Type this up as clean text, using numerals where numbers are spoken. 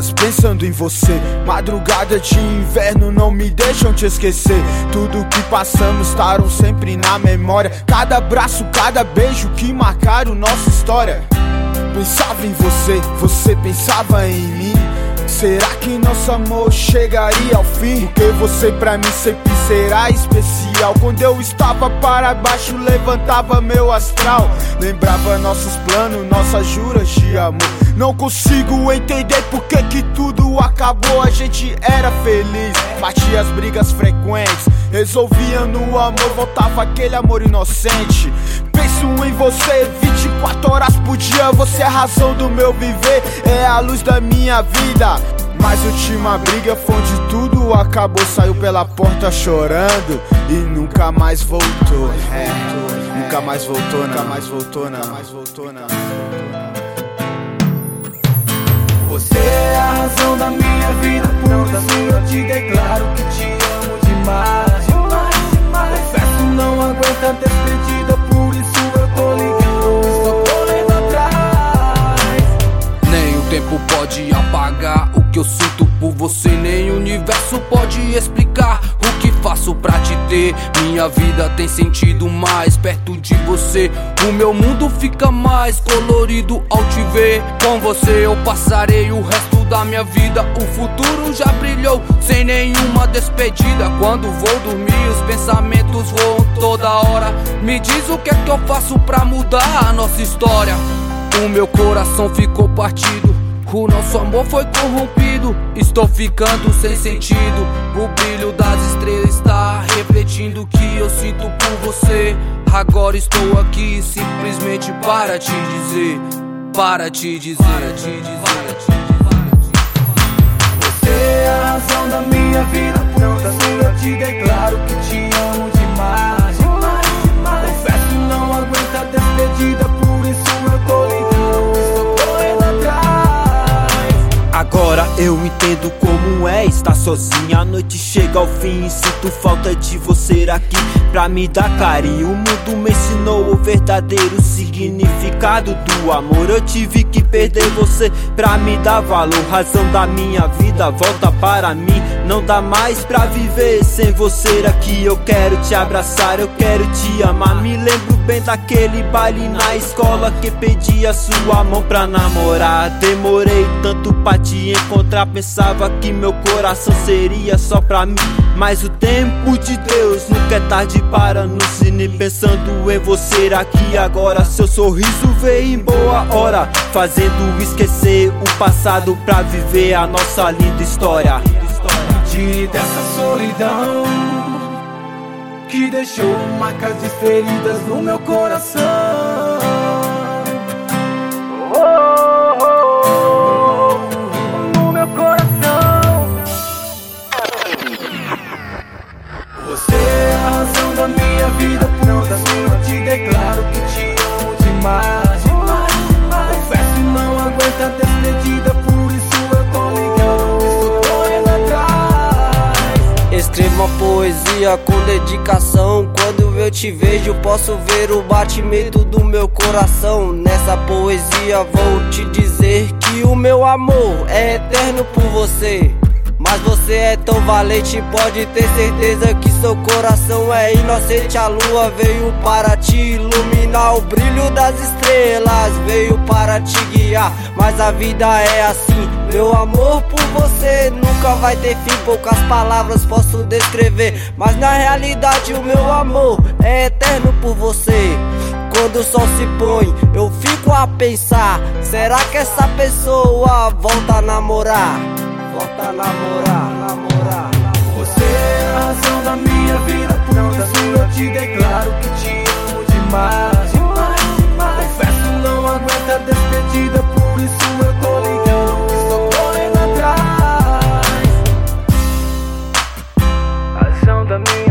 horas pensando em você. Madrugada de inverno não me deixam te esquecer. Tudo que passamos estarão sempre na memória. Cada abraço, cada beijo que marcaram nossa história. Pensava em você, você pensava em mim. Será que nosso amor chegaria ao fim? Porque você pra mim sempre será especial. Quando eu estava para baixo, levantava meu astral. Lembrava nossos planos, nossas juras de amor. Não consigo entender por que tudo acabou. A gente era feliz, batia as brigas frequentes, resolvia no amor, voltava aquele amor inocente. Penso em você 24 horas por dia. Você é a razão do meu viver, é a luz da minha vida. Mas última briga foi onde tudo acabou. Saiu pela porta chorando e nunca mais voltou. Nunca mais voltou, nunca mais voltou, nunca mais voltou, não. Você é a razão da minha vida, por isso eu te declaro que te amo demais. Confesso, não aguento a despedida, por isso eu tô ligando, estou correndo atrás. Nem o tempo pode apagar o que eu sinto por você, nem o universo pode explicar o que faço pra te ter. Minha vida tem sentido mais perto de você. O meu mundo fica mais colorido ao te ver. Com você eu passarei o resto da minha vida. O futuro já brilhou sem nenhuma despedida. Quando vou dormir os pensamentos voam toda hora. Me diz o que é que eu faço pra mudar a nossa história. O meu coração ficou partido, o nosso amor foi corrompido. Estou ficando sem sentido. O brilho das estrelas está refletindo o que eu sinto por você. Agora estou aqui simplesmente para te dizer, para te dizer, para te dizer. Você é a razão da minha vida, por isso eu te declaro que te amo demais. Confesso, não aguento a despedida, por isso eu tô ligando, estou correndo atrás. Agora eu entendo como é estar sozinha. A noite chega ao fim e sinto falta de você aqui pra me dar carinho. O mundo me ensinou o verdadeiro significado do amor. Eu tive que perder você pra me dar valor. Razão da minha vida, volta para mim. Não dá mais pra viver sem você aqui. Eu quero te abraçar, eu quero te amar. Me lembro bem daquele baile na escola que pedi a sua mão pra namorar. Demorei tanto pra te encontrar, pensava que meu coração seria só pra mim. Mas o tempo de Deus nunca é tarde para nos unir. Pensando em você aqui agora, seu sorriso veio em boa hora, fazendo esquecer o passado pra viver a nossa linda história. Tire dessa solidão que deixou marcas de feridas no meu coração. No meu coração. Você é a razão da minha vida, por isso eu te declaro que te amo demais. Confesso, não aguento a despedida, por isso eu tô ligando, estou correndo atrás. Escrevo uma poesia com dedicação. Quando eu te vejo posso ver o batimento do meu coração. Nessa poesia vou te dizer que o meu amor é eterno por você. Mas você é tão valente, pode ter certeza que seu coração é inocente. A lua veio para te iluminar, o brilho das estrelas veio para te guiar. Mas a vida é assim, meu amor por você nunca vai ter fim. Poucas palavras posso descrever, mas na realidade o meu amor é eterno por você. Quando o sol se põe, eu fico a pensar, será que essa pessoa volta a namorar? Volta a namorar. Você é a razão da minha vida, por isso eu te declaro que te amo demais. Confesso, não aguento a despedida, por isso eu tô ligando, estou correndo atrás. Razão da minha